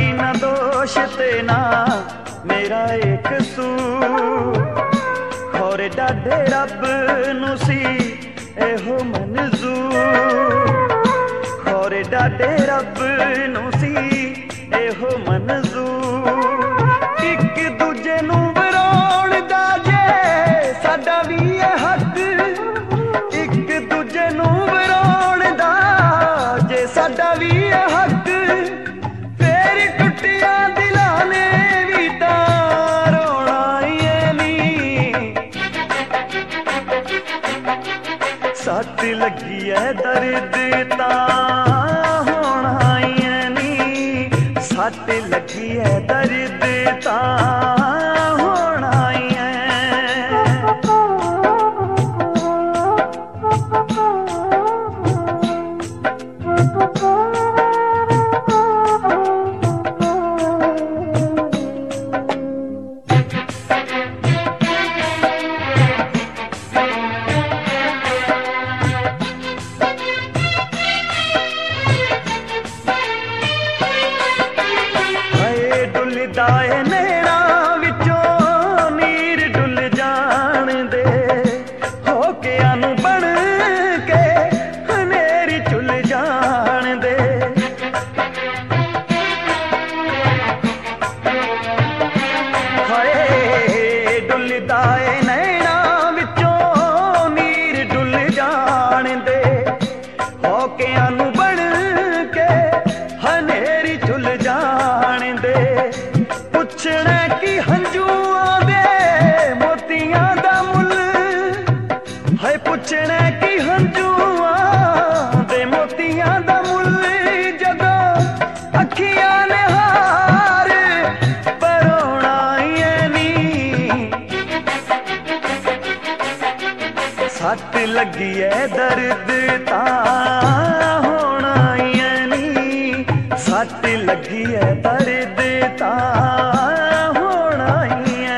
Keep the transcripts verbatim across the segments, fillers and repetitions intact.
ना दोष ते ना मेरा एक कसूर, खौरे डाढे रब नू सी एहो मंजूर, खौरे डाढे रब नू सी एहो मंजूर। एक दूजे नू वराउण दा जे साडा भी है हक, एक दूजे नू वराउण दा जे साडा भी है हक, फेर टुटिया दिलां ने भी तां रोना ही है नी। सट लगी है दर्द तां होना ही है नी, सट लगी है दर्द तां होना ही है। दाए नैना विचों नीर डुल जान दे, होके अनु बन के हनेरी चुल जान दे। हाय डुल दाए नैना विचों नीर डुल जान दे, होके अनु बन के हनेरी चुल जान दे। पुछना कि हंजुआं दे मोतियां दा मुल है, पुछना कि हंजुआं दे मोतियां दा मुल, जदों अखियां ने हार परोना ही है नी। सट लगी है दर्द तां होना ही है नी, सट लगी है दर्द तां होना ही है।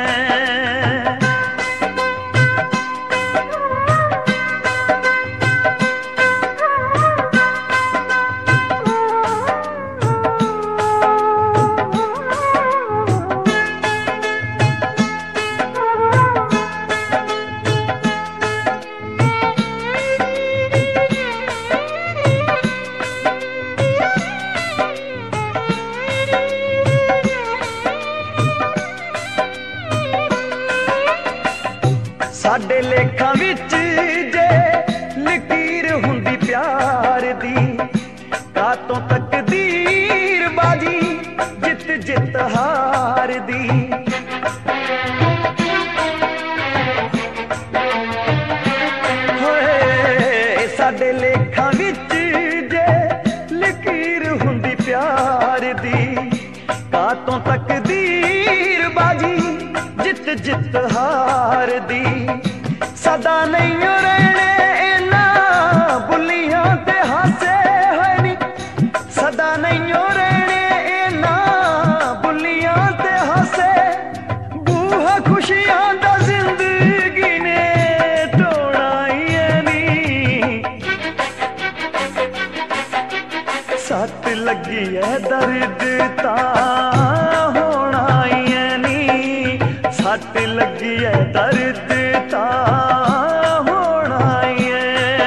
साडे लेखां विच जे लकीर हुंदी प्यार दी, कातों तकदीर बाजी जित जित हार दी। होए साडे लेखां विच जे लकीर हुंदी प्यार दी, कातों तकदीर बाजी जित जित हार दी। सदा नहीं रहने इना बुलियां ते हासे है नी, सदा नहीं रहने इना बुलियां ते हासे, बूहा खुशियां दा जिंदगी ने तोड़ा ही है नी। सट लगी है दर्द तां होना ही है नी, सट लगी है दर्द तां होना ही है।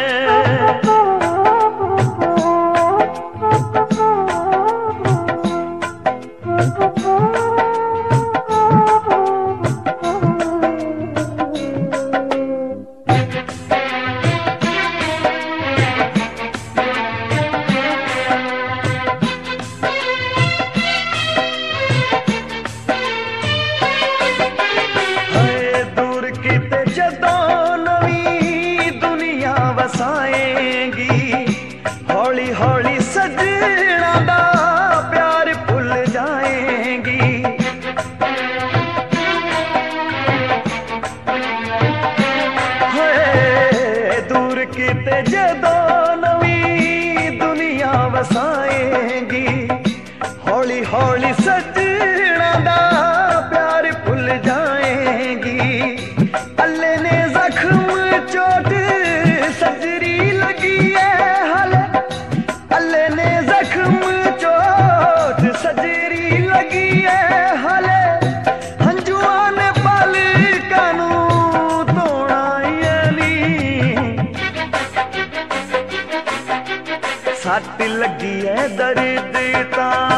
हौली हौली सजना दा प्यार भुल जाएंगी। है दूर किते जदों नवी दुनिया वसाएंगी, हौली हौली सजना दा प्यार भुल जाएंगी। अल्ले ने जख्म चोट सजरी लगी है, हले अल्ले ने जख्म चोट सजरी सट लगी है दर्द ता